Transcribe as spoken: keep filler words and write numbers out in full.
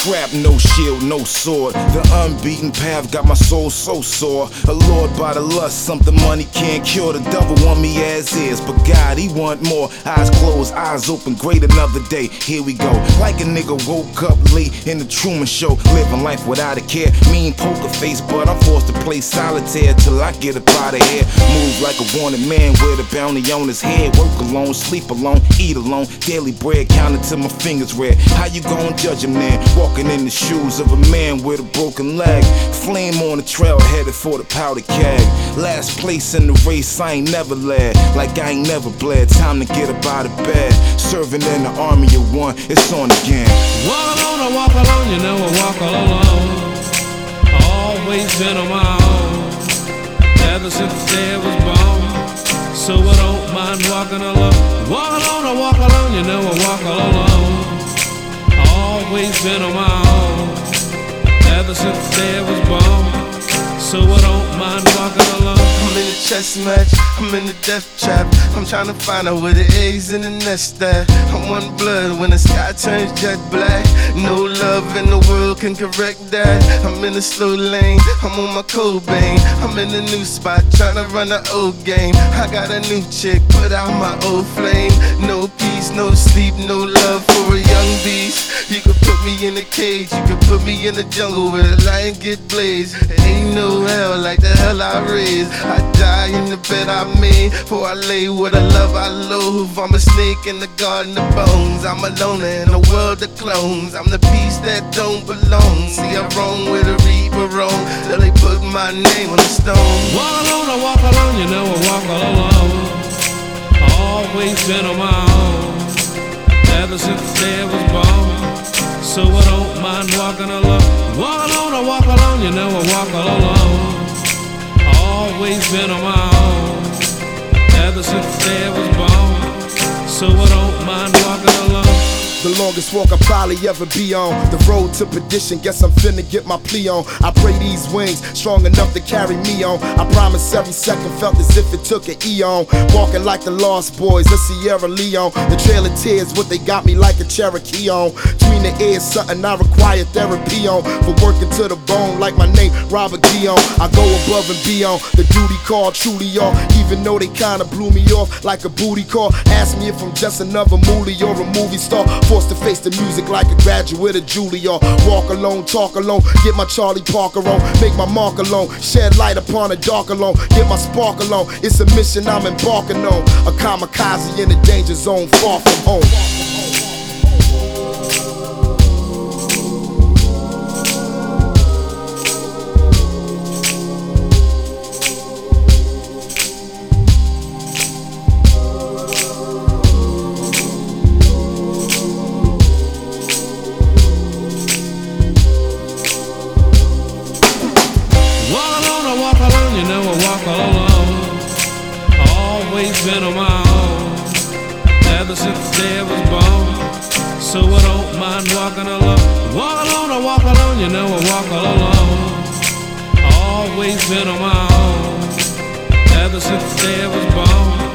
trap, no shield, no sword. The unbeaten path got my soul so sore. Allured by the lust, something money can't cure. The devil want me as is, but God, he want more. Eyes closed, eyes open, great another day. Here we go. Like a nigga woke up late in the Truman Show, living life without a care. Mean poker face, but I'm forced to play solitaire till I get up out of here. Move like a wanted man with a bounty on his head. Work alone, sleep alone, eat alone. Daily bread counted till my fingers red. How you gon' judge a man walking in the shoes of a man with a broken leg? Flame on the trail headed for the powder keg. Last place in the race, I ain't never led. Like I ain't never bled. Time to get up out of bed. Serving in the army of one, it's on again. Walk alone, I walk alone, you know I walk all alone. Always been on my own, ever since the day I was born. So I don't mind walking alone. Walk alone, I walk alone, you know I walk all alone. Always been on my own, ever since the day I was born. So I don't mind walking alone. I'm in a chess match, I'm in the death trap. I'm trying to find out where the eggs in the nest at. I'm one blood when the sky turns jet black. No love in the world can correct that. I'm in a slow lane, I'm on my Cobain. I'm in a new spot, trying to run the old game. I got a new chick, put out my old flame. No peace, no sleep, no love for a young beast. You could put me in a cage, you could put me in the jungle where the lion get blazed. Ain't no hell like the hell I raised. I die in the bed I made, for I lay with the love I loathe. I'm a snake in the garden of bones. I'm a loner in a world of clones. I'm the piece that don't belong. See, I'm wrong with a reaper wrong, till they put my name on the stone. Walk alone, I walk alone, you know I walk all alone. Always been on my own, ever since the day I was born. So I don't mind walking alone. Walk alone, I walk alone, you know I walk all alone. Always been on my own, ever since the day I was born. So I don't mind walking alone. The longest walk I'll probably ever be on. The road to perdition, guess I'm finna get my plea on. I pray these wings strong enough to carry me on. I promise every second felt as if it took an eon. Walking like the Lost Boys of Sierra Leone. The Trail of Tears, what they got me like a Cherokee on. Between the ears, something I require therapy on. For working to the bone like my name, Robert Dion. I go above and beyond, the duty call truly on. Even though they kinda blew me off like a booty call. Ask me if I'm just another movie or a movie star. Forced to face the music like a graduate of Juilliard. Walk alone, talk alone, get my Charlie Parker on. Make my mark alone, shed light upon a dark alone. Get my spark alone, it's a mission I'm embarking on. A kamikaze in the danger zone, far from home. All alone, always been on my own, ever since the day I was born. So I don't mind walking alone. Walk alone, I walk alone, you know I walk all alone. Always been on my own, ever since the day I was born.